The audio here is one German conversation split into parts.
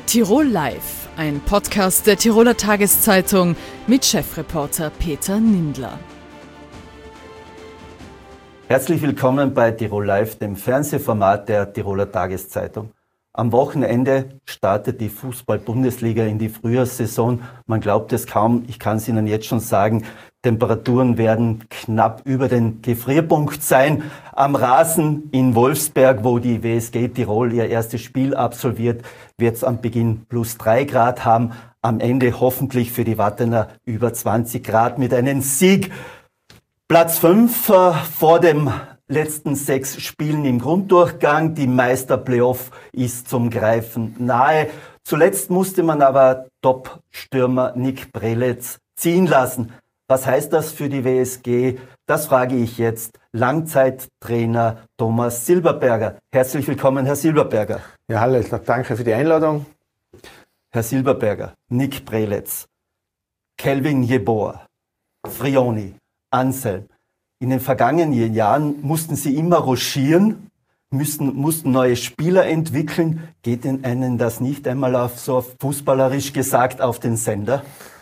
Tirol Live, ein Podcast der Tiroler Tageszeitung mit Chefreporter Peter Nindler. Herzlich willkommen bei Tirol Live, dem Fernsehformat der Tiroler Tageszeitung. Am Wochenende startet die Fußball-Bundesliga in die Frühjahrssaison. Man glaubt es kaum, ich kann es Ihnen jetzt schon sagen, Temperaturen werden knapp über den Gefrierpunkt sein. Am Rasen in Wolfsberg, wo die WSG Tirol ihr erstes Spiel absolviert, wird es am Beginn +3 Grad haben. Am Ende hoffentlich für die Wattener über 20 Grad mit einem Sieg. Platz 5 vor dem letzten 6 Spielen im Grunddurchgang. Die Meisterplayoff ist zum Greifen nahe. Zuletzt musste man aber Top-Stürmer Nick Preletz ziehen lassen. Was heißt das für die WSG? Das frage ich jetzt Langzeittrainer Thomas Silberberger. Herzlich willkommen, Herr Silberberger. Ja, hallo, danke für die Einladung. Herr Silberberger, Nick Preletz, Kelvin Jeboa, Frioni, Anselm. In den vergangenen Jahren mussten Sie immer rochieren, mussten neue Spieler entwickeln. Geht Ihnen das nicht einmal fußballerisch gesagt auf den Sender?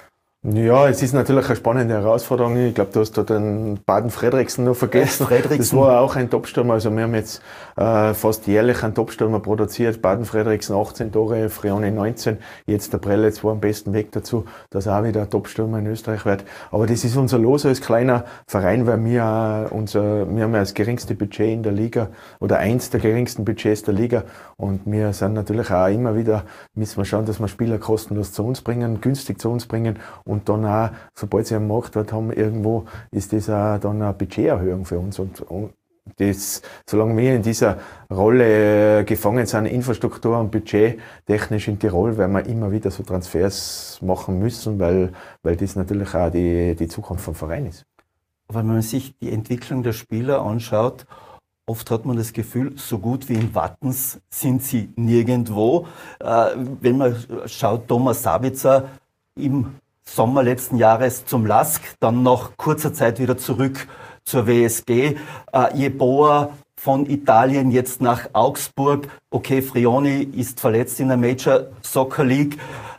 Ja, es ist natürlich eine spannende Herausforderung. Ich glaube, du hast da den Baden Fredriksen noch vergessen. Das war auch ein Topstürmer. Also wir haben jetzt fast jährlich einen Topstürmer produziert. Baden Fredriksen 18 Tore, Frioni 19. Jetzt der Preletz war am besten Weg dazu, dass er auch wieder ein Topstürmer in Österreich wird. Aber das ist unser Los als kleiner Verein, weil wir haben ja das geringste Budget in der Liga oder eins der geringsten Budgets der Liga. Und wir sind natürlich auch immer wieder, müssen wir schauen, dass wir Spieler kostenlos zu uns bringen, günstig zu uns bringen. Und dann auch, sobald sie einen Marktwert haben, irgendwo ist das auch dann eine Budgeterhöhung für uns. Und das, solange wir in dieser Rolle gefangen sind, Infrastruktur und Budget technisch in Tirol, werden wir immer wieder so Transfers machen müssen, weil das natürlich auch die Zukunft vom Verein ist. Aber wenn man sich die Entwicklung der Spieler anschaut, oft hat man das Gefühl, so gut wie in Wattens sind sie nirgendwo. Wenn man schaut, Thomas Sabitzer im Sommer letzten Jahres zum LASK, dann nach kurzer Zeit wieder zurück zur WSG. Jeboa von Italien jetzt nach Augsburg. Okay, Frioni ist verletzt in der Major Soccer League.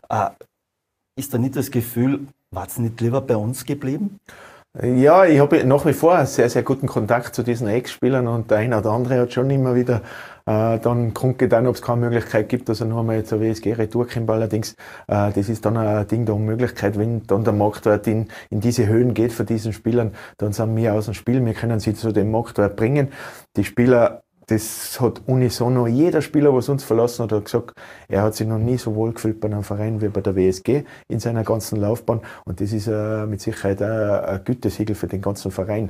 Ist da nicht das Gefühl, war es nicht lieber bei uns geblieben? Ja, ich habe nach wie vor einen sehr, sehr guten Kontakt zu diesen Ex-Spielern und der eine oder andere hat schon immer wieder dann kundgetan, ob es keine Möglichkeit gibt, dass er nur einmal zur WSG retour kommt. Allerdings, das ist dann ein Ding der Unmöglichkeit, wenn dann der Marktwert in diese Höhen geht für diesen Spielern, dann sind wir aus dem Spiel, wir können sie zu dem Marktwert bringen. Die Spieler, das hat unisono, jeder Spieler, was uns verlassen hat, hat gesagt, er hat sich noch nie so wohl gefühlt bei einem Verein wie bei der WSG in seiner ganzen Laufbahn. Und das ist mit Sicherheit auch ein Gütesiegel für den ganzen Verein.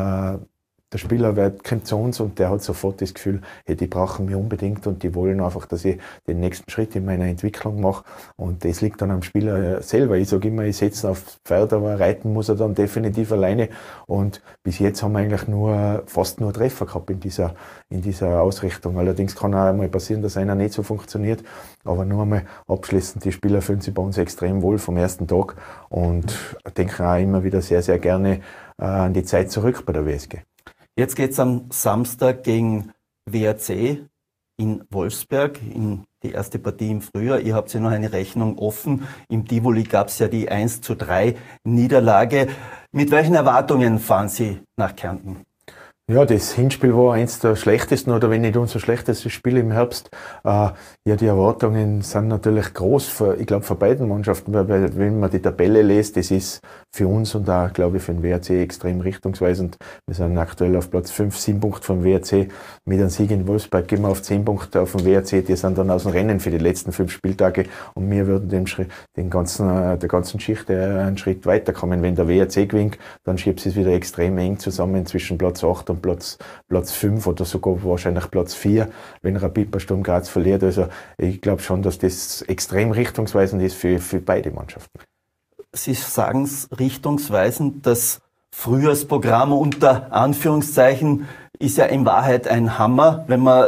Der Spieler kommt zu uns und der hat sofort das Gefühl, hey, die brauchen mich unbedingt und die wollen einfach, dass ich den nächsten Schritt in meiner Entwicklung mache. Und das liegt dann am Spieler selber. Ich sage immer, ich setze ihn auf Pferd, aber reiten muss er dann definitiv alleine. Und bis jetzt haben wir eigentlich fast nur Treffer gehabt in dieser Ausrichtung. Allerdings kann auch einmal passieren, dass einer nicht so funktioniert. Aber nur einmal abschließend, die Spieler fühlen sich bei uns extrem wohl vom ersten Tag und denken auch immer wieder sehr, sehr gerne an die Zeit zurück bei der WSG. Jetzt geht's am Samstag gegen WRC in Wolfsberg, in die erste Partie im Frühjahr. Ihr habt ja noch eine Rechnung offen. Im Tivoli gab's ja die 1:3 Niederlage. Mit welchen Erwartungen fahren Sie nach Kärnten? Ja, das Hinspiel war eins der schlechtesten oder wenn nicht unser schlechtestes Spiel im Herbst. Ja, die Erwartungen sind natürlich groß, ich glaube, für beiden Mannschaften, weil wenn man die Tabelle liest, das ist für uns und auch, glaube ich, für den WRC extrem richtungsweisend. Wir sind aktuell auf Platz 5, 7 Punkte vom WRC. Mit einem Sieg in Wolfsburg gehen wir auf 10 Punkte auf dem WRC. Die sind dann aus dem Rennen für die letzten 5 Spieltage und wir würden der ganzen Geschichte einen Schritt weiterkommen. Wenn der WRC gewinnt, dann schiebt es wieder extrem eng zusammen zwischen Platz 8 und Platz 5 oder sogar wahrscheinlich Platz 4, wenn Rapid bei Sturm Graz verliert. Also ich glaube schon, dass das extrem richtungsweisend ist für beide Mannschaften. Sie sagen es richtungsweisend, das Frühjahrsprogramm unter Anführungszeichen ist ja in Wahrheit ein Hammer, wenn man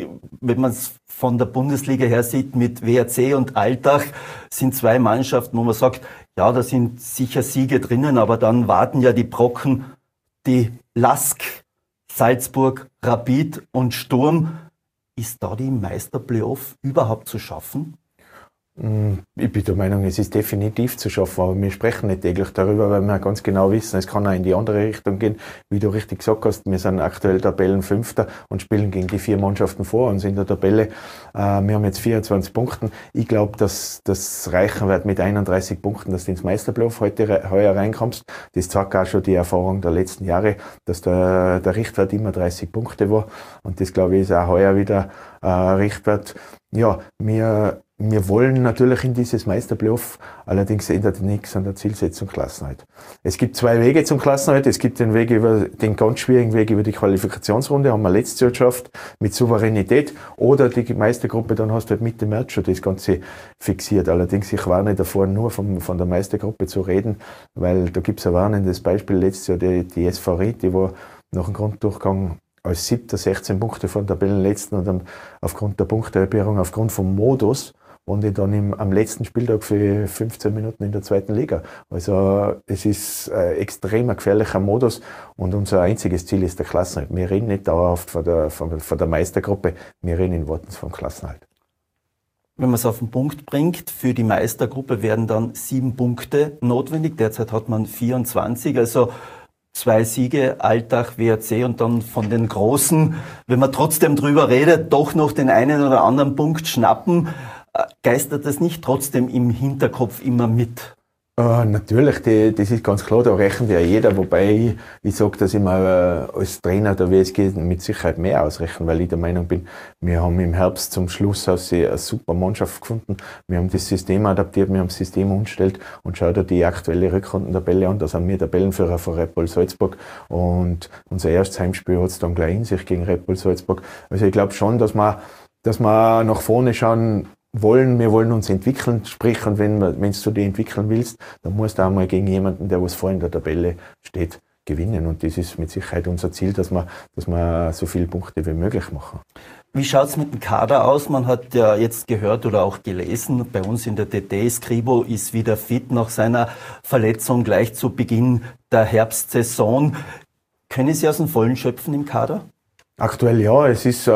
es von der Bundesliga her sieht, mit WRC und Altach sind 2 Mannschaften, wo man sagt, ja, da sind sicher Siege drinnen, aber dann warten ja die Brocken, die LASK, Salzburg, Rapid und Sturm. Ist da die Meisterplayoff überhaupt zu schaffen? Ich bin der Meinung, es ist definitiv zu schaffen, aber wir sprechen nicht täglich darüber, weil wir ganz genau wissen, es kann auch in die andere Richtung gehen. Wie du richtig gesagt hast, wir sind aktuell Tabellenfünfter und spielen gegen die 4 Mannschaften vor uns in der Tabelle. Wir haben jetzt 24 Punkte. Ich glaube, dass das reichen wird mit 31 Punkten, dass du ins Meisterplayoff heuer reinkommst. Das zeigt auch schon die Erfahrung der letzten Jahre, dass der Richtwert immer 30 Punkte war. Und das, glaube ich, ist auch heuer wieder Richtwert. Ja, wir wollen natürlich in dieses Meisterplayoff, allerdings ändert nichts an der Zielsetzung Klassenerhalt. Es gibt 2 Wege zum Klassenerhalt. Es gibt den ganz schwierigen Weg über die Qualifikationsrunde, haben wir letztes Jahr geschafft, mit Souveränität. Oder die Meistergruppe, dann hast du halt Mitte März schon das Ganze fixiert. Allerdings, ich warne davor, nur von der Meistergruppe zu reden, weil da gibt es ein warnendes Beispiel. Letztes Jahr die SV Ried, die war nach dem Grunddurchgang als 7. 16 Punkte von Tabellenletzten und dann aufgrund der Punktehalbierung, aufgrund vom Modus, und ich dann am letzten Spieltag für 15 Minuten in der 2. Liga. Also es ist ein extrem gefährlicher Modus und unser einziges Ziel ist der Klassenerhalt. Wir reden nicht dauerhaft von der Meistergruppe, wir reden in Worten vom Klassenerhalt. Wenn man es auf den Punkt bringt, für die Meistergruppe werden dann 7 Punkte notwendig. Derzeit hat man 24, also 2 Siege, Altach, WRC und dann von den Großen, wenn man trotzdem drüber redet, doch noch den einen oder anderen Punkt schnappen. Geistert das nicht trotzdem im Hinterkopf immer mit? Natürlich, das ist ganz klar, da rechnet ja jeder, wobei ich sage, dass ich mir als Trainer der WSG mit Sicherheit mehr ausrechne, weil ich der Meinung bin, wir haben im Herbst zum Schluss eine super Mannschaft gefunden, wir haben das System adaptiert, wir haben das System umgestellt und schau dir die aktuelle Rückrundentabelle an, da sind wir Tabellenführer von Red Bull Salzburg und unser erstes Heimspiel hat es dann gleich in sich gegen Red Bull Salzburg. Also ich glaube schon, dass wir nach vorne schauen wollen, wir wollen uns entwickeln, sprich, und wenn du dich entwickeln willst, dann musst du auch mal gegen jemanden, der was vor in der Tabelle steht, gewinnen. Und das ist mit Sicherheit unser Ziel, dass wir so viele Punkte wie möglich machen. Wie schaut's mit dem Kader aus? Man hat ja jetzt gehört oder auch gelesen, bei uns in der TT, Skribo ist wieder fit nach seiner Verletzung gleich zu Beginn der Herbstsaison. Können Sie aus dem Vollen schöpfen im Kader? Aktuell ja, es ist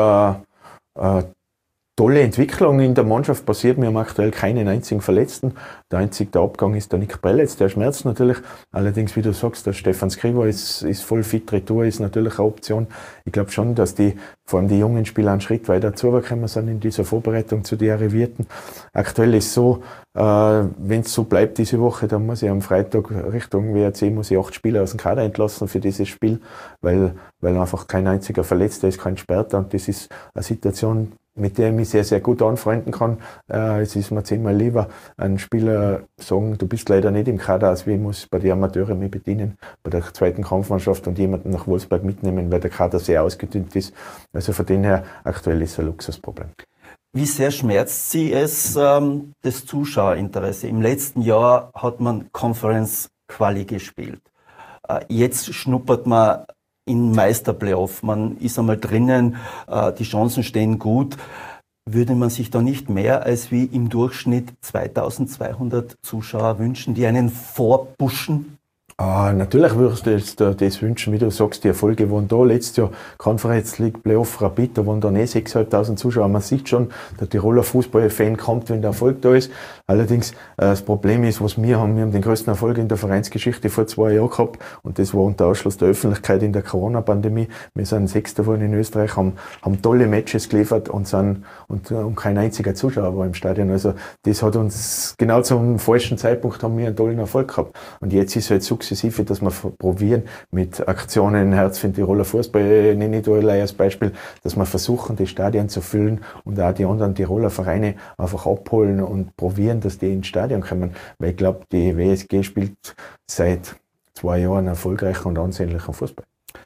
tolle Entwicklung in der Mannschaft passiert. Wir haben aktuell keinen einzigen Verletzten. Der einzige Abgang ist der Nick Prelitz, der schmerzt natürlich. Allerdings, wie du sagst, der Stefan Skrivo ist voll fit. Retour ist natürlich eine Option. Ich glaube schon, dass vor allem die jungen Spieler einen Schritt weiter zugekommen sind in dieser Vorbereitung zu den Arrivierten. Aktuell ist so, wenn es so bleibt diese Woche, dann muss ich am Freitag Richtung WRC 8 Spieler aus dem Kader entlassen für dieses Spiel, weil einfach kein einziger Verletzter ist, kein Sperrter. Und das ist eine Situation, mit der ich mich sehr, sehr gut anfreunden kann. Es ist mir 10-mal lieber, einen Spieler sagen, du bist leider nicht im Kader, als wie ich muss bei den Amateuren mich bedienen, bei der 2. Kampfmannschaft und jemanden nach Wolfsburg mitnehmen, weil der Kader sehr ausgedünnt ist. Also von dem her, aktuell ist es ein Luxusproblem. Wie sehr schmerzt Sie es, das Zuschauerinteresse? Im letzten Jahr hat man Conference Quali gespielt. Jetzt schnuppert man in Meisterplayoff, man ist einmal drinnen, die Chancen stehen gut. Würde man sich da nicht mehr als wie im Durchschnitt 2200 Zuschauer wünschen, die einen vorpushen? Natürlich würdest du jetzt das wünschen, wie du sagst, die Erfolge waren da. Letztes Jahr Conference League Playoff Rapid, da waren dann 6.500 Zuschauer. Man sieht schon, der Tiroler Fußballfan kommt, wenn der Erfolg da ist. Allerdings, das Problem ist, was wir haben den größten Erfolg in der Vereinsgeschichte vor 2 Jahren gehabt und das war unter Ausschluss der Öffentlichkeit in der Corona-Pandemie. Wir sind Sechster geworden in Österreich, haben tolle Matches geliefert und kein einziger Zuschauer war im Stadion. Also das hat uns genau zum falschen Zeitpunkt haben wir einen tollen Erfolg gehabt. Und jetzt ist halt sukzessive, dass wir probieren mit Aktionen, Herz für den Tiroler Fußball, nenne ich da als Beispiel, dass wir versuchen, die Stadien zu füllen und auch die anderen Tiroler Vereine einfach abholen und probieren, dass die ins Stadion kommen. Weil ich glaube, die WSG spielt seit 2 Jahren erfolgreichen und ansehnlichen Fußball.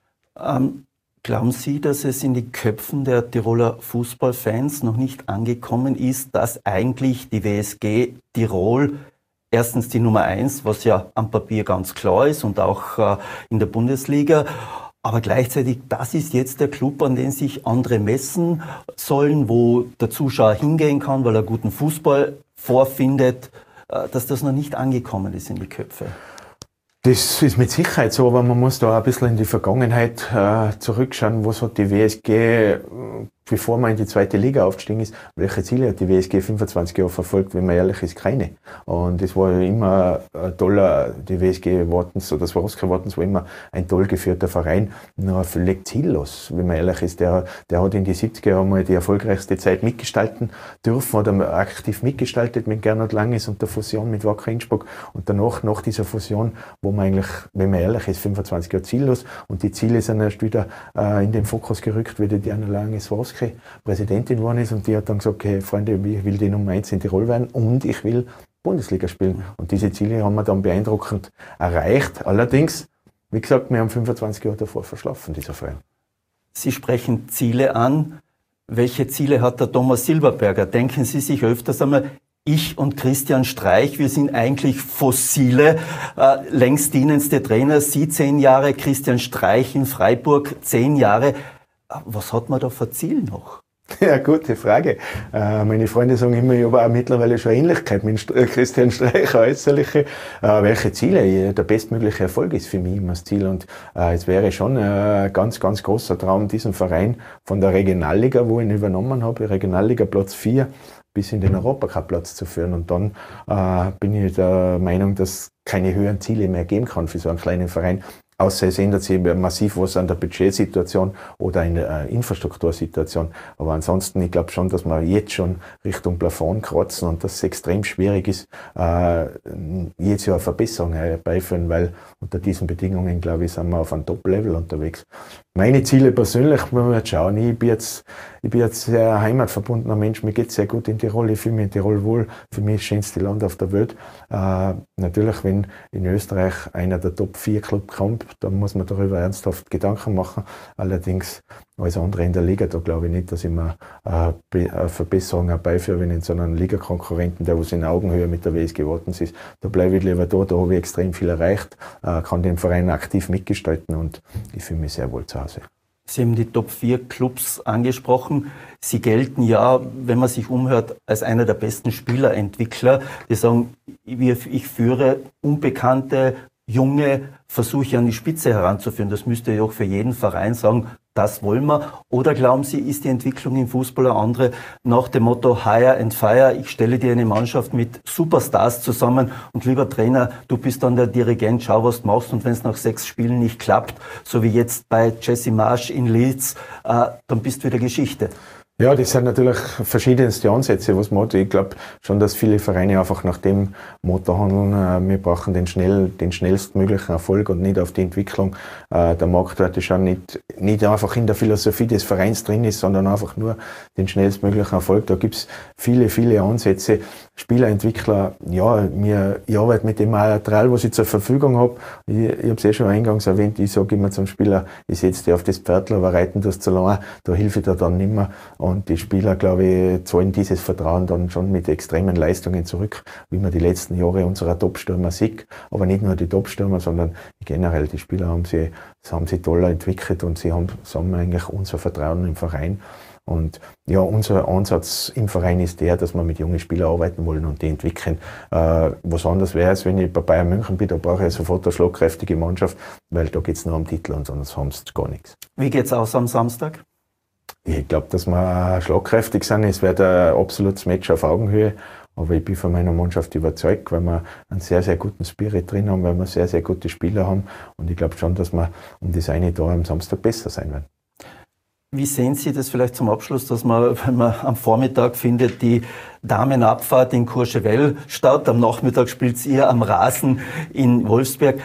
Glauben Sie, dass es in die Köpfen der Tiroler Fußballfans noch nicht angekommen ist, dass eigentlich die WSG Tirol erstens die Nummer 1, was ja am Papier ganz klar ist und auch in der Bundesliga, aber gleichzeitig, das ist jetzt der Club, an den sich andere messen sollen, wo der Zuschauer hingehen kann, weil er guten Fußball vorfindet, dass das noch nicht angekommen ist in die Köpfe? Das ist mit Sicherheit so, aber man muss da ein bisschen in die Vergangenheit zurückschauen. Was hat die WSG bevor man in die zweite Liga aufgestiegen ist, welche Ziele hat die WSG 25 Jahre verfolgt, wenn man ehrlich ist, keine. Und es war immer ein toller, die WSG Wartens oder Swarovski Wartens war immer ein toll geführter Verein, nur völlig ziellos, wenn man ehrlich ist. Der hat in die 70er Jahre mal die erfolgreichste Zeit mitgestalten dürfen oder aktiv mitgestaltet mit Gernot Langes und der Fusion mit Wacker Innsbruck. Und danach, nach dieser Fusion, wo man eigentlich, wenn man ehrlich ist, 25 Jahre ziellos und die Ziele sind erst wieder in den Fokus gerückt, wie die Diana Lange-Swarovski Präsidentin geworden ist und die hat dann gesagt, okay, Freunde, ich will die Nummer 1 in Tirol werden und ich will Bundesliga spielen. Und diese Ziele haben wir dann beeindruckend erreicht. Allerdings, wie gesagt, wir haben 25 Jahre davor verschlafen, dieser Verein. Sie sprechen Ziele an. Welche Ziele hat der Thomas Silberberger? Denken Sie sich öfters einmal, ich und Christian Streich, wir sind eigentlich fossile, längst dienendste Trainer. Sie 10 Jahre, Christian Streich in Freiburg 10 Jahre. Was hat man da für Ziel noch? Ja, gute Frage. Meine Freunde sagen immer, ich habe auch mittlerweile schon Ähnlichkeit mit Christian Streich, äußerliche. Welche Ziele? Der bestmögliche Erfolg ist für mich immer das Ziel. Und es wäre schon ein ganz, ganz großer Traum, diesen Verein von der Regionalliga, wo ich ihn übernommen habe, Regionalliga Platz 4, bis in den Europacup-Platz zu führen. Und dann bin ich der Meinung, dass es keine höheren Ziele mehr geben kann für so einen kleinen Verein. Außer es ändert sich massiv was an der Budgetsituation oder in der Infrastruktursituation. Aber ansonsten, ich glaube schon, dass wir jetzt schon Richtung Plafond kratzen und dass es extrem schwierig ist, jedes Jahr Verbesserungen herbeiführen, weil unter diesen Bedingungen, glaube ich, sind wir auf einem Top-Level unterwegs. Meine Ziele persönlich, wenn wir jetzt schauen, ich bin jetzt sehr heimatverbundener Mensch, mir geht's sehr gut in Tirol, ich fühle mich in Tirol wohl, für mich das schönste Land auf der Welt. Natürlich, wenn in Österreich einer der Top-4-Club kommt, dann muss man darüber ernsthaft Gedanken machen. Allerdings, als andere in der Liga, da glaube ich nicht, dass ich mir Verbesserungen herbeiführe, wenn in so einem Ligakonkurrenten, der was in Augenhöhe mit der WSG Wartens ist, da bleibe ich lieber da habe ich extrem viel erreicht, kann den Verein aktiv mitgestalten und ich fühle mich sehr wohl zu Hause. Sie haben die Top 4 Clubs angesprochen. Sie gelten ja, wenn man sich umhört, als einer der besten Spielerentwickler. Die sagen, ich führe unbekannte, junge Versuche an die Spitze heranzuführen. Das müsste ja auch für jeden Verein sagen, das wollen wir. Oder glauben Sie, ist die Entwicklung im Fußball eine andere nach dem Motto Hire and Fire? Ich stelle dir eine Mannschaft mit Superstars zusammen und lieber Trainer, du bist dann der Dirigent, schau, was du machst und wenn es nach 6 Spielen nicht klappt, so wie jetzt bei Jesse Marsch in Leeds, dann bist du wieder Geschichte. Ja, das sind natürlich verschiedenste Ansätze, was man hat. Ich glaube schon, dass viele Vereine einfach nach dem Motto handeln, wir brauchen den schnellstmöglichen Erfolg und nicht auf die Entwicklung. Der Marktwert ist schon nicht einfach in der Philosophie des Vereins drin ist, sondern einfach nur den schnellstmöglichen Erfolg. Da gibt's viele, viele Ansätze. Spielerentwickler, ja, ich arbeite mit dem Material, was ich zur Verfügung habe. Ich habe es schon eingangs erwähnt, ich sage immer zum Spieler, ich setze dich auf das Pferdl, aber reiten das zu lange, da hilfe ich dir dann nicht mehr. Und die Spieler, glaube ich, zahlen dieses Vertrauen dann schon mit extremen Leistungen zurück, wie man die letzten Jahre unserer Top-Stürmer sieht. Aber nicht nur die Top-Stürmer, sondern generell die Spieler haben sie toll entwickelt und sie haben eigentlich unser Vertrauen im Verein. Und ja, unser Ansatz im Verein ist der, dass wir mit jungen Spielern arbeiten wollen und die entwickeln. Was anderes wäre es, wenn ich bei Bayern München bin, da brauche ich sofort eine schlagkräftige Mannschaft, weil da geht es nur um Titel und sonst haben sie gar nichts. Wie geht's aus am Samstag? Ich glaube, dass wir schlagkräftig sind. Es wird ein absolutes Match auf Augenhöhe. Aber ich bin von meiner Mannschaft überzeugt, weil wir einen sehr, sehr guten Spirit drin haben, weil wir sehr, sehr gute Spieler haben. Und ich glaube schon, dass wir um das eine Tor am Samstag besser sein werden. Wie sehen Sie das vielleicht zum Abschluss, dass man, wenn man am Vormittag findet, die Damenabfahrt in Courchevel statt, am Nachmittag spielt ihr am Rasen in Wolfsberg.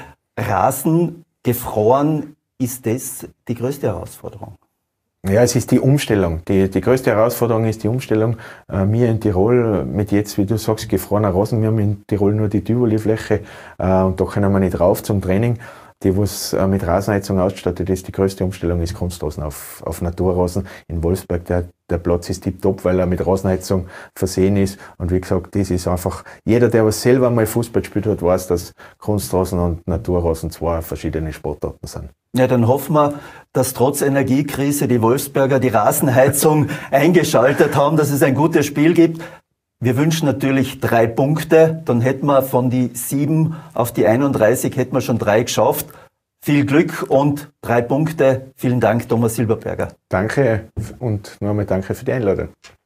Rasen gefroren, ist das die größte Herausforderung? Ja, es ist die Umstellung. Die größte Herausforderung ist die Umstellung. Wir in Tirol mit jetzt, wie du sagst, gefrorener Rasen. Wir haben in Tirol nur die Tivoli-Fläche und da können wir nicht rauf zum Training. Die, was mit Rasenheizung ausgestattet ist, die größte Umstellung ist Kunstrasen auf Naturrasen. In Wolfsberg, der Platz ist tipptopp, weil er mit Rasenheizung versehen ist. Und wie gesagt, das ist einfach, jeder, der was selber mal Fußball gespielt hat, weiß, dass Kunstrasen und Naturrasen zwei verschiedene Sportarten sind. Ja, dann hoffen wir, dass trotz Energiekrise die Wolfsberger die Rasenheizung eingeschaltet haben, dass es ein gutes Spiel gibt. Wir wünschen natürlich 3 Punkte, dann hätten wir von die 7 auf die 31 hätten wir schon 3 geschafft. Viel Glück und 3 Punkte. Vielen Dank, Thomas Silberberger. Danke und nochmal danke für die Einladung.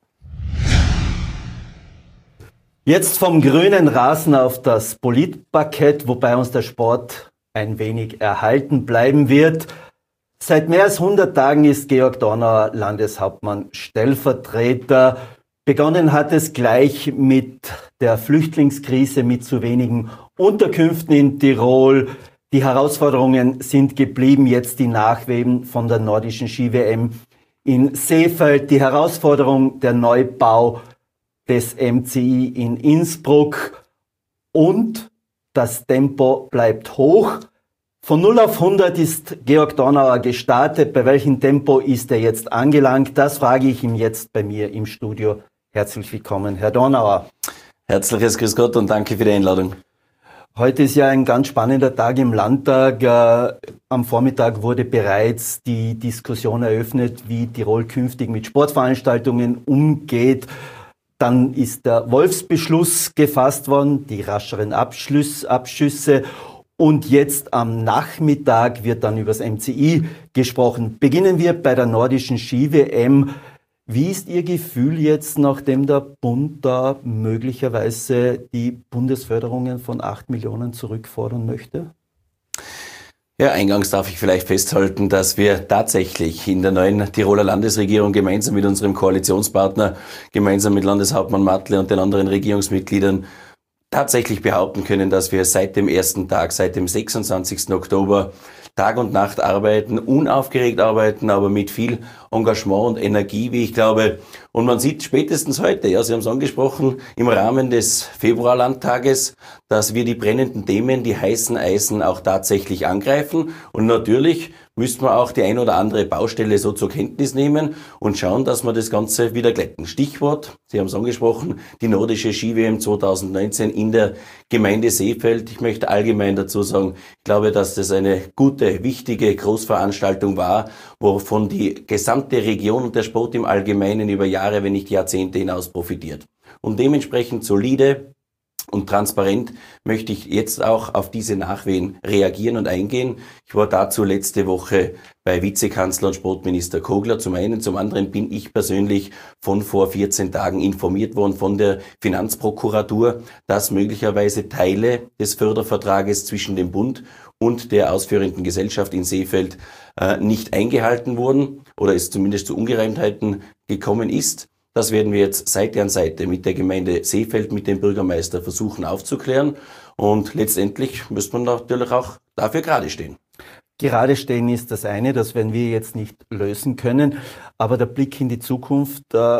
Jetzt vom grünen Rasen auf das Politparkett, wobei uns der Sport ein wenig erhalten bleiben wird. Seit mehr als 100 Tagen ist Georg Donauer Landeshauptmann Stellvertreter. Begonnen hat es gleich mit der Flüchtlingskrise, mit zu wenigen Unterkünften in Tirol. Die Herausforderungen sind geblieben, jetzt die Nachwehen von der nordischen Ski-WM in Seefeld, die Herausforderung der Neubau des MCI in Innsbruck und das Tempo bleibt hoch. Von 0 auf 100 ist Georg Donauer gestartet. Bei welchem Tempo ist er jetzt angelangt? Das frage ich ihn jetzt bei mir im Studio. Herzlich willkommen, Herr Donauer. Herzliches Grüß Gott und danke für die Einladung. Heute ist ja ein ganz spannender Tag im Landtag. Am Vormittag wurde bereits die Diskussion eröffnet, wie Tirol künftig mit Sportveranstaltungen umgeht. Dann ist der Wolfsbeschluss gefasst worden, die rascheren Abschüsse. Und jetzt am Nachmittag wird dann über das MCI gesprochen. Beginnen wir bei der nordischen Ski-WM. Wie ist Ihr Gefühl jetzt, nachdem der Bund da möglicherweise die Bundesförderungen von 8 Millionen zurückfordern möchte? Ja, eingangs darf ich vielleicht festhalten, dass wir tatsächlich in der neuen Tiroler Landesregierung gemeinsam mit unserem Koalitionspartner, gemeinsam mit Landeshauptmann Mattl und den anderen Regierungsmitgliedern tatsächlich behaupten können, dass wir seit dem ersten Tag, seit dem 26. Oktober Tag und Nacht arbeiten, unaufgeregt arbeiten, aber mit viel Engagement und Energie, wie ich glaube. Und man sieht spätestens heute, ja, Sie haben es angesprochen, im Rahmen des Februarlandtages, dass wir die brennenden Themen, die heißen Eisen auch tatsächlich angreifen. Und natürlich müssten wir auch die ein oder andere Baustelle so zur Kenntnis nehmen und schauen, dass wir das Ganze wieder glätten. Stichwort, Sie haben es angesprochen, die nordische Ski-WM 2019 in der Gemeinde Seefeld. Ich möchte allgemein dazu sagen, ich glaube, dass das eine gute, wichtige Großveranstaltung war, wovon die gesamte Region und der Sport im Allgemeinen über Jahre, wenn nicht Jahrzehnte hinaus profitiert. Und dementsprechend solide und transparent möchte ich jetzt auch auf diese Nachwehen reagieren und eingehen. Ich war dazu letzte Woche bei Vizekanzler und Sportminister Kogler zum einen. Zum anderen bin ich persönlich von vor 14 Tagen informiert worden von der Finanzprokuratur, dass möglicherweise Teile des Fördervertrages zwischen dem Bund und der ausführenden Gesellschaft in Seefeld nicht eingehalten wurden oder es zumindest zu Ungereimtheiten gekommen ist. Das werden wir jetzt Seite an Seite mit der Gemeinde Seefeld, mit dem Bürgermeister versuchen aufzuklären. Und letztendlich müsste man natürlich auch dafür gerade stehen. Gerade stehen ist das eine, das werden wir jetzt nicht lösen können. Aber der Blick in die Zukunft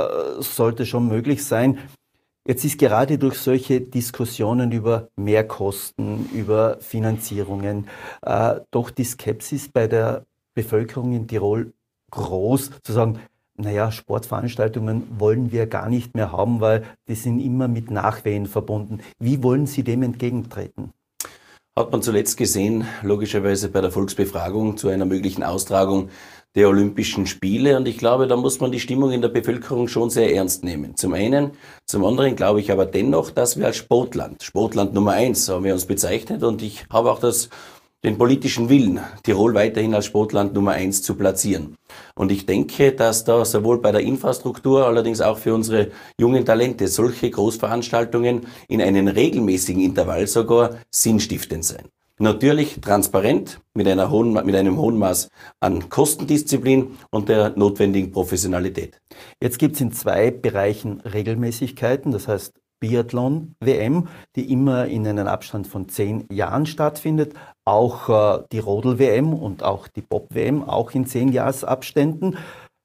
sollte schon möglich sein. Jetzt ist gerade durch solche Diskussionen über Mehrkosten, über Finanzierungen, doch die Skepsis bei der Bevölkerung in Tirol groß, zu sagen, naja, Sportveranstaltungen wollen wir gar nicht mehr haben, weil die sind immer mit Nachwehen verbunden. Wie wollen Sie dem entgegentreten? Hat man zuletzt gesehen, logischerweise bei der Volksbefragung zu einer möglichen Austragung der Olympischen Spiele. Und ich glaube, da muss man die Stimmung in der Bevölkerung schon sehr ernst nehmen. Zum einen. Zum anderen glaube ich aber dennoch, dass wir als Sportland Nummer 1 haben wir uns bezeichnet. Und ich habe auch den politischen Willen, Tirol weiterhin als Sportland Nummer 1 zu platzieren. Und ich denke, dass da sowohl bei der Infrastruktur, allerdings auch für unsere jungen Talente, solche Großveranstaltungen in einem regelmäßigen Intervall sogar sinnstiftend sein. Natürlich transparent, mit einem hohen Maß an Kostendisziplin und der notwendigen Professionalität. Jetzt gibt es in 2 Bereichen Regelmäßigkeiten, das heißt Biathlon-WM, die immer in einem Abstand von 10 Jahren stattfindet, auch die Rodel-WM und auch die Bob-WM, auch in 10-Jahres-Abständen.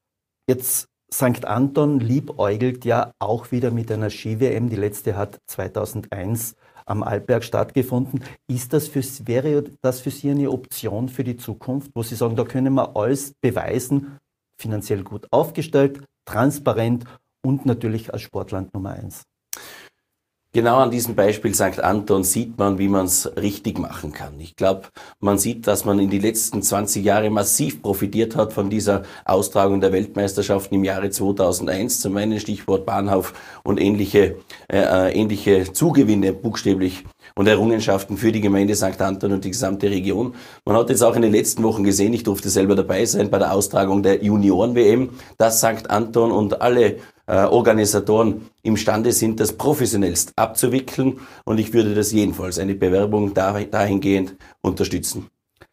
Jetzt St. Anton liebäugelt ja auch wieder mit einer Ski-WM, die letzte hat 2001 am Alpberg stattgefunden. Wäre das für Sie eine Option für die Zukunft, wo Sie sagen, da können wir alles beweisen, finanziell gut aufgestellt, transparent und natürlich als Sportland Nummer 1? Genau an diesem Beispiel St. Anton sieht man, wie man es richtig machen kann. Ich glaube, man sieht, dass man in die letzten 20 Jahre massiv profitiert hat von dieser Austragung der Weltmeisterschaften im Jahre 2001. Zum einen Stichwort Bahnhof und ähnliche Zugewinne buchstäblich und Errungenschaften für die Gemeinde St. Anton und die gesamte Region. Man hat jetzt auch in den letzten Wochen gesehen, ich durfte selber dabei sein bei der Austragung der Junioren-WM, dass St. Anton und alle Organisatoren imstande sind, das professionellst abzuwickeln, und ich würde das jedenfalls, eine Bewerbung dahingehend unterstützen.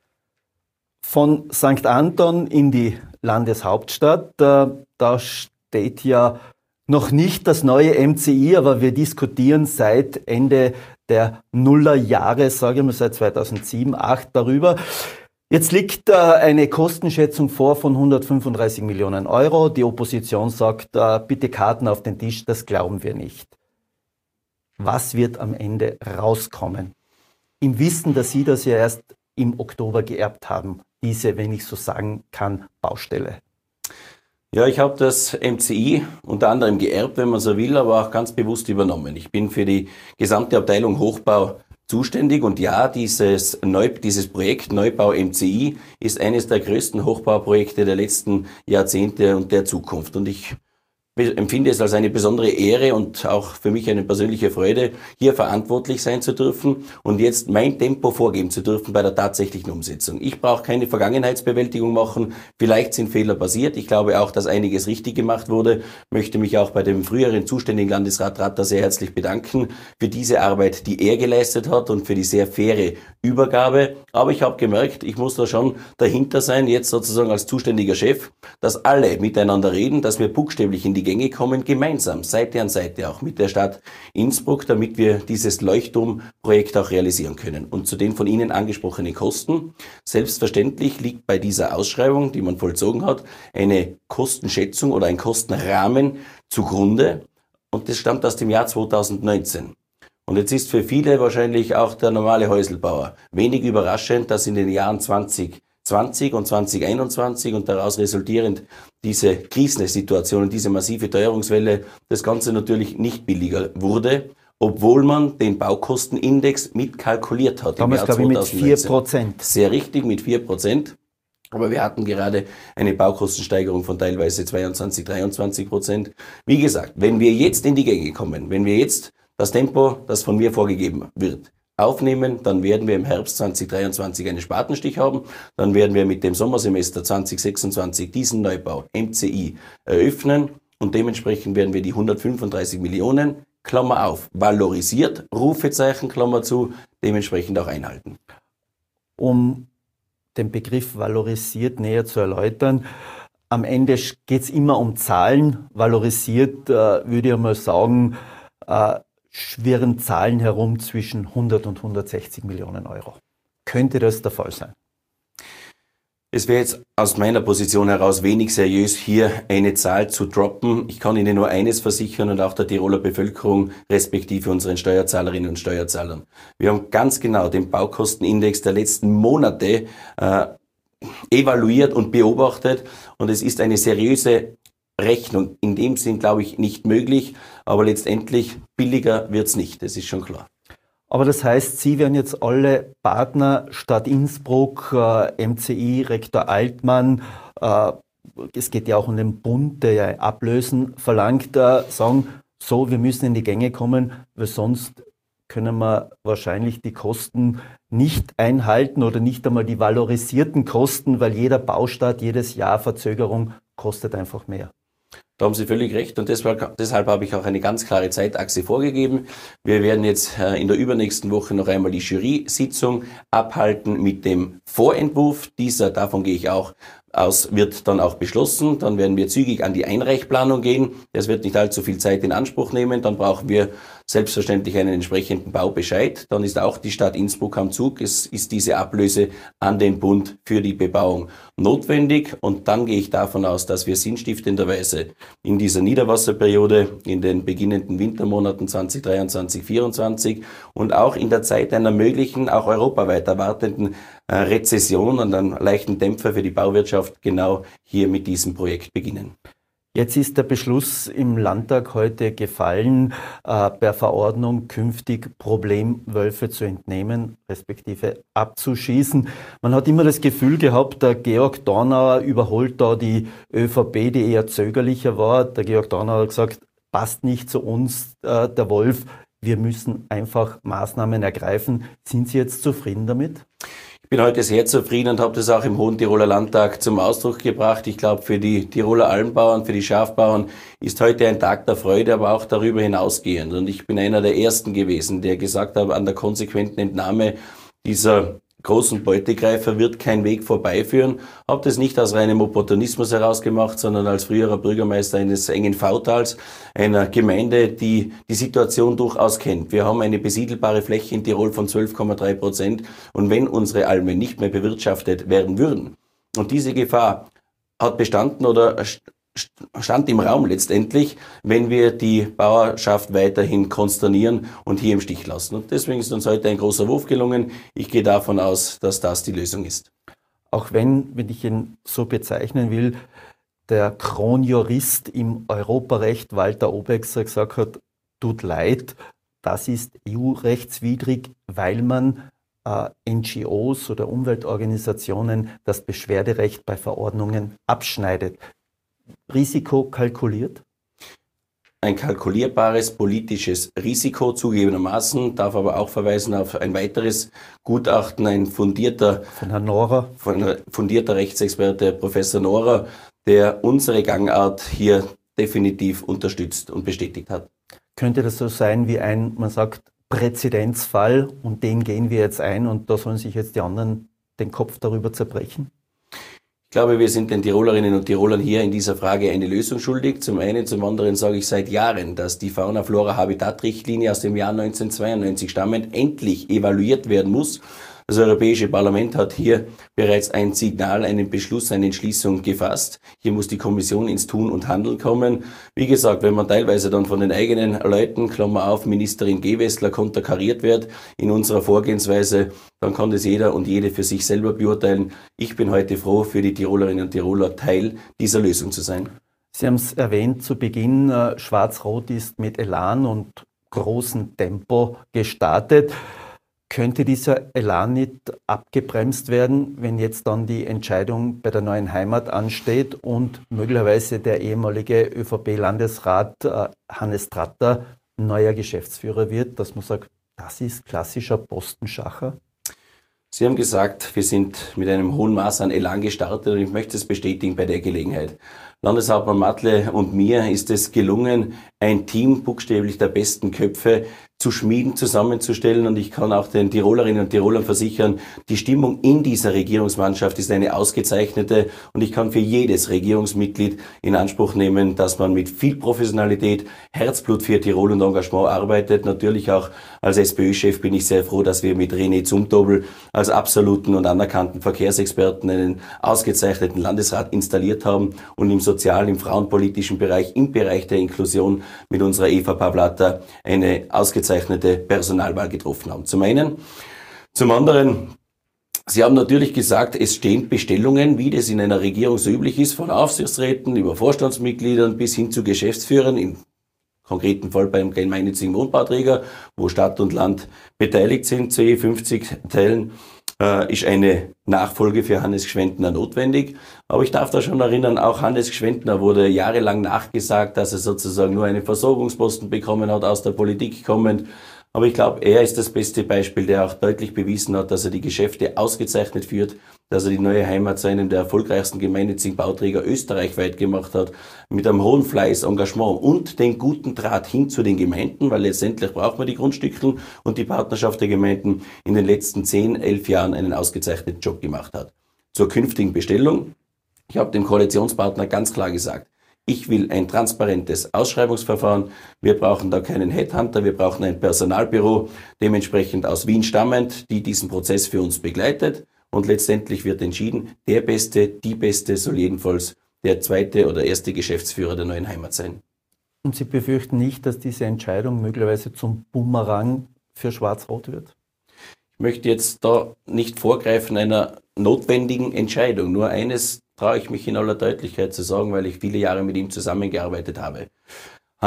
Von St. Anton in die Landeshauptstadt, da steht ja noch nicht das neue MCI, aber wir diskutieren seit Ende der Nullerjahre, sage ich mal seit 2007, 2008 darüber. Jetzt liegt eine Kostenschätzung vor von 135 Millionen Euro. Die Opposition sagt, bitte Karten auf den Tisch, das glauben wir nicht. Was wird am Ende rauskommen? Im Wissen, dass Sie das ja erst im Oktober geerbt haben, diese, wenn ich so sagen kann, Baustelle. Ja, ich habe das MCI unter anderem geerbt, wenn man so will, aber auch ganz bewusst übernommen. Ich bin für die gesamte Abteilung Hochbau zuständig, und ja, dieses Projekt Neubau MCI ist eines der größten Hochbauprojekte der letzten Jahrzehnte und der Zukunft. Und ich empfinde es als eine besondere Ehre und auch für mich eine persönliche Freude, hier verantwortlich sein zu dürfen und jetzt mein Tempo vorgeben zu dürfen bei der tatsächlichen Umsetzung. Ich brauche keine Vergangenheitsbewältigung machen. Vielleicht sind Fehler passiert. Ich glaube auch, dass einiges richtig gemacht wurde. Möchte mich auch bei dem früheren zuständigen Landesrat Ratter sehr herzlich bedanken für diese Arbeit, die er geleistet hat, und für die sehr faire Übergabe. Aber ich habe gemerkt, ich muss da schon dahinter sein, jetzt sozusagen als zuständiger Chef, dass alle miteinander reden, dass wir buchstäblich in die Gänge kommen, gemeinsam, Seite an Seite, auch mit der Stadt Innsbruck, damit wir dieses Leuchtturmprojekt auch realisieren können. Und zu den von Ihnen angesprochenen Kosten, selbstverständlich liegt bei dieser Ausschreibung, die man vollzogen hat, eine Kostenschätzung oder ein Kostenrahmen zugrunde, und das stammt aus dem Jahr 2019. Und jetzt ist für viele wahrscheinlich auch der normale Häuselbauer wenig überraschend, dass in den Jahren 2020 und 2021 und daraus resultierend diese Krisensituation und diese massive Teuerungswelle das Ganze natürlich nicht billiger wurde, obwohl man den Baukostenindex mitkalkuliert hat. Damals, glaube ich, mit 4%. Sehr richtig, mit 4%. Aber wir hatten gerade eine Baukostensteigerung von teilweise 22-23%. Wie gesagt, wenn wir jetzt in die Gänge kommen, wenn wir jetzt das Tempo, das von mir vorgegeben wird, aufnehmen, dann werden wir im Herbst 2023 einen Spatenstich haben. Dann werden wir mit dem Sommersemester 2026 diesen Neubau MCI eröffnen, und dementsprechend werden wir die 135 Millionen, Klammer auf, valorisiert, Rufezeichen, Klammer zu, dementsprechend auch einhalten. Um den Begriff valorisiert näher zu erläutern, am Ende geht es immer um Zahlen. Valorisiert, würde ich mal sagen, schwirren Zahlen herum zwischen 100 und 160 Millionen Euro. Könnte das der Fall sein? Es wäre jetzt aus meiner Position heraus wenig seriös, hier eine Zahl zu droppen. Ich kann Ihnen nur eines versichern, und auch der Tiroler Bevölkerung respektive unseren Steuerzahlerinnen und Steuerzahlern. Wir haben ganz genau den Baukostenindex der letzten Monate evaluiert und beobachtet, und es ist eine seriöse Rechnung in dem Sinn, glaube ich, nicht möglich, aber letztendlich billiger wird's nicht, das ist schon klar. Aber das heißt, Sie werden jetzt alle Partner Stadt Innsbruck, MCI, Rektor Altmann, es geht ja auch um den Bund, der ja Ablösen verlangt, sagen, so, wir müssen in die Gänge kommen, weil sonst können wir wahrscheinlich die Kosten nicht einhalten oder nicht einmal die valorisierten Kosten, weil jeder Baustart, jedes Jahr Verzögerung kostet einfach mehr. Da haben Sie völlig recht, und deshalb habe ich auch eine ganz klare Zeitachse vorgegeben. Wir werden jetzt in der übernächsten Woche noch einmal die Jury-Sitzung abhalten mit dem Vorentwurf. Davon gehe ich auch aus, wird dann auch beschlossen. Dann werden wir zügig an die Einreichplanung gehen. Das wird nicht allzu viel Zeit in Anspruch nehmen. Dann brauchen wir selbstverständlich einen entsprechenden Baubescheid. Dann ist auch die Stadt Innsbruck am Zug. Es ist diese Ablöse an den Bund für die Bebauung notwendig. Und dann gehe ich davon aus, dass wir sinnstiftenderweise in dieser Niederwasserperiode, in den beginnenden Wintermonaten 2023, 2024 und auch in der Zeit einer möglichen, auch europaweit erwartenden Rezession und einem leichten Dämpfer für die Bauwirtschaft genau hier mit diesem Projekt beginnen. Jetzt ist der Beschluss im Landtag heute gefallen, per Verordnung künftig Problemwölfe zu entnehmen, respektive abzuschießen. Man hat immer das Gefühl gehabt, der Georg Dornauer überholt da die ÖVP, die eher zögerlicher war. Der Georg Dornauer hat gesagt, passt nicht zu uns, der Wolf, wir müssen einfach Maßnahmen ergreifen. Sind Sie jetzt zufrieden damit? Ich bin heute sehr zufrieden und habe das auch im Hohen Tiroler Landtag zum Ausdruck gebracht. Ich glaube, für die Tiroler Almbauern, für die Schafbauern ist heute ein Tag der Freude, aber auch darüber hinausgehend. Und ich bin einer der Ersten gewesen, der gesagt hat, an der konsequenten Entnahme dieser großen Beutegreifer wird kein Weg vorbeiführen. Habe das nicht aus reinem Opportunismus heraus gemacht, sondern als früherer Bürgermeister eines engen V-Tals, einer Gemeinde, die die Situation durchaus kennt. Wir haben eine besiedelbare Fläche in Tirol von 12,3%. Und wenn unsere Almen nicht mehr bewirtschaftet werden würden, und diese Gefahr hat bestanden oder stand im Raum letztendlich, wenn wir die Bauerschaft weiterhin konsternieren und hier im Stich lassen. Und deswegen ist uns heute ein großer Wurf gelungen. Ich gehe davon aus, dass das die Lösung ist. Auch wenn ich ihn so bezeichnen will, der Kronjurist im Europarecht Walter Obexer gesagt hat, tut leid, das ist EU-rechtswidrig, weil man NGOs oder Umweltorganisationen das Beschwerderecht bei Verordnungen abschneidet. Risiko kalkuliert? Ein kalkulierbares politisches Risiko zugegebenermaßen, darf aber auch verweisen auf ein weiteres Gutachten, ein fundierter Rechtsexperte, Professor Nohrer, der unsere Gangart hier definitiv unterstützt und bestätigt hat. Könnte das so sein wie ein, man sagt, Präzedenzfall und den gehen wir jetzt ein und da sollen sich jetzt die anderen den Kopf darüber zerbrechen? Ich glaube, wir sind den Tirolerinnen und Tirolern hier in dieser Frage eine Lösung schuldig. Zum einen, zum anderen sage ich seit Jahren, dass die Fauna-Flora-Habitat-Richtlinie aus dem Jahr 1992 stammend endlich evaluiert werden muss. Das Europäische Parlament hat hier bereits ein Signal, einen Beschluss, eine Entschließung gefasst. Hier muss die Kommission ins Tun und Handeln kommen. Wie gesagt, wenn man teilweise dann von den eigenen Leuten, Klammer auf, Ministerin Gewessler, konterkariert wird in unserer Vorgehensweise, dann kann das jeder und jede für sich selber beurteilen. Ich bin heute froh, für die Tirolerinnen und Tiroler Teil dieser Lösung zu sein. Sie haben es erwähnt zu Beginn, Schwarz-Rot ist mit Elan und großem Tempo gestartet. Könnte dieser Elan nicht abgebremst werden, wenn jetzt dann die Entscheidung bei der neuen Heimat ansteht und möglicherweise der ehemalige ÖVP-Landesrat Hannes Tratter neuer Geschäftsführer wird, dass man sagt, das ist klassischer Postenschacher? Sie haben gesagt, wir sind mit einem hohen Maß an Elan gestartet und ich möchte es bestätigen bei der Gelegenheit. Landeshauptmann Matle und mir ist es gelungen, ein Team buchstäblich der besten Köpfe zu schmieden, zusammenzustellen und ich kann auch den Tirolerinnen und Tirolern versichern, die Stimmung in dieser Regierungsmannschaft ist eine ausgezeichnete und ich kann für jedes Regierungsmitglied in Anspruch nehmen, dass man mit viel Professionalität, Herzblut für Tirol und Engagement arbeitet. Natürlich auch als SPÖ-Chef bin ich sehr froh, dass wir mit René Zumtobel als absoluten und anerkannten Verkehrsexperten einen ausgezeichneten Landesrat installiert haben und im sozialen, im frauenpolitischen Bereich, im Bereich der Inklusion mit unserer Eva Pavlata eine ausgezeichnete Personalwahl getroffen haben. Zum einen. Zum anderen, Sie haben natürlich gesagt, es stehen Bestellungen, wie das in einer Regierung so üblich ist, von Aufsichtsräten über Vorstandsmitgliedern bis hin zu Geschäftsführern, im konkreten Fall beim gemeinnützigen Wohnbauträger, wo Stadt und Land beteiligt sind, zu je 50 Teilen, ist eine Nachfolge für Hannes Gschwendtner notwendig. Aber ich darf da schon erinnern, auch Hannes Gschwendtner wurde jahrelang nachgesagt, dass er sozusagen nur einen Versorgungsposten bekommen hat, aus der Politik kommend. Aber ich glaube, er ist das beste Beispiel, der auch deutlich bewiesen hat, dass er die Geschäfte ausgezeichnet führt, dass er die neue Heimat zu einem der erfolgreichsten gemeinnützigen Bauträger österreichweit gemacht hat, mit einem hohen Fleiß, Engagement und den guten Draht hin zu den Gemeinden, weil letztendlich braucht man die Grundstückeln und die Partnerschaft der Gemeinden in den letzten 10, 11 Jahren einen ausgezeichneten Job gemacht hat. Zur künftigen Bestellung. Ich habe dem Koalitionspartner ganz klar gesagt, ich will ein transparentes Ausschreibungsverfahren. Wir brauchen da keinen Headhunter, wir brauchen ein Personalbüro, dementsprechend aus Wien stammend, die diesen Prozess für uns begleitet. Und letztendlich wird entschieden, der Beste, die Beste soll jedenfalls der zweite oder erste Geschäftsführer der neuen Heimat sein. Und Sie befürchten nicht, dass diese Entscheidung möglicherweise zum Bumerang für Schwarz-Rot wird? Ich möchte jetzt da nicht vorgreifen einer notwendigen Entscheidung. Nur eines traue ich mich in aller Deutlichkeit zu sagen, weil ich viele Jahre mit ihm zusammengearbeitet habe.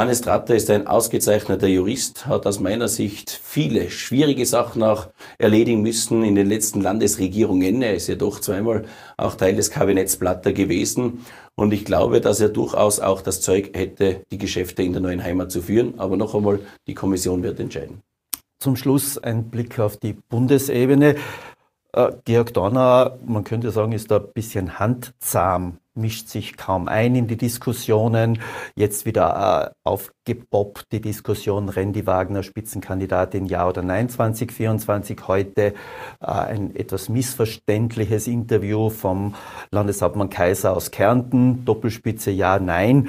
Hannes Tratter ist ein ausgezeichneter Jurist, hat aus meiner Sicht viele schwierige Sachen auch erledigen müssen in den letzten Landesregierungen. Er ist ja doch zweimal auch Teil des Kabinetts Platter gewesen. Und ich glaube, dass er durchaus auch das Zeug hätte, die Geschäfte in der neuen Heimat zu führen. Aber noch einmal, die Kommission wird entscheiden. Zum Schluss ein Blick auf die Bundesebene. Georg Donauer, man könnte sagen, ist da ein bisschen handzahm, mischt sich kaum ein in die Diskussionen. Jetzt wieder aufgepoppt die Diskussion, Randy Wagner, Spitzenkandidatin, ja oder nein 2024. Heute ein etwas missverständliches Interview vom Landeshauptmann Kaiser aus Kärnten, Doppelspitze ja, nein.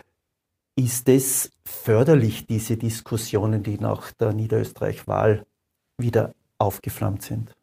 Ist es förderlich, diese Diskussionen, die nach der Niederösterreich-Wahl wieder aufgeflammt sind?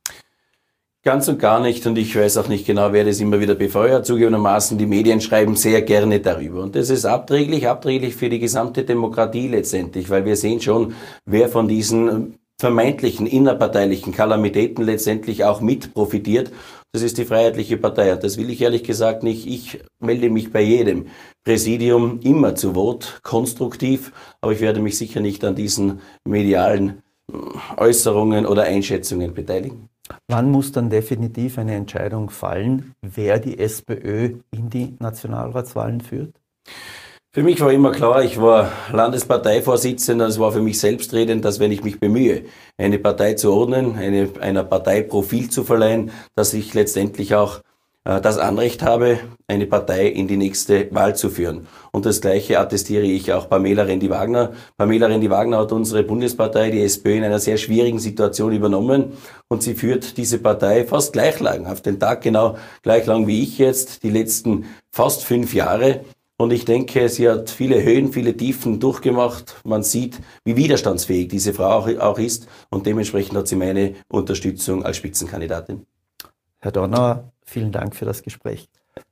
Ganz und gar nicht, und ich weiß auch nicht genau, wer das immer wieder befeuert. Zugegebenermaßen, die Medien schreiben sehr gerne darüber. Und das ist abträglich für die gesamte Demokratie letztendlich, weil wir sehen schon, wer von diesen vermeintlichen innerparteilichen Kalamitäten letztendlich auch mit profitiert. Das ist die Freiheitliche Partei. Und das will ich ehrlich gesagt nicht. Ich melde mich bei jedem Präsidium immer zu Wort, konstruktiv, aber ich werde mich sicher nicht an diesen medialen Äußerungen oder Einschätzungen beteiligen. Wann muss dann definitiv eine Entscheidung fallen, wer die SPÖ in die Nationalratswahlen führt? Für mich war immer klar, ich war Landesparteivorsitzender, es war für mich selbstredend, dass wenn ich mich bemühe, eine Partei zu ordnen, einer Partei Profil zu verleihen, dass ich letztendlich auch das Anrecht habe, eine Partei in die nächste Wahl zu führen. Und das Gleiche attestiere ich auch Pamela Rendi-Wagner. Pamela Rendi-Wagner hat unsere Bundespartei, die SPÖ, in einer sehr schwierigen Situation übernommen und sie führt diese Partei fast gleich lang, auf den Tag genau gleich lang wie ich jetzt, die letzten fast 5 Jahre. Und ich denke, sie hat viele Höhen, viele Tiefen durchgemacht. Man sieht, wie widerstandsfähig diese Frau auch ist und dementsprechend hat sie meine Unterstützung als Spitzenkandidatin. Herr Donauer, vielen Dank für das Gespräch.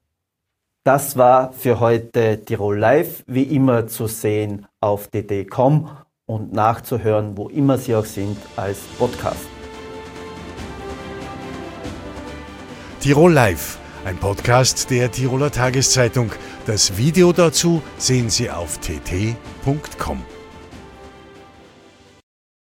Das war für heute Tirol Live, wie immer zu sehen auf dd.com und nachzuhören, wo immer Sie auch sind, als Podcast. Tirol Live, ein Podcast der Tiroler Tageszeitung. Das Video dazu sehen Sie auf tt.com.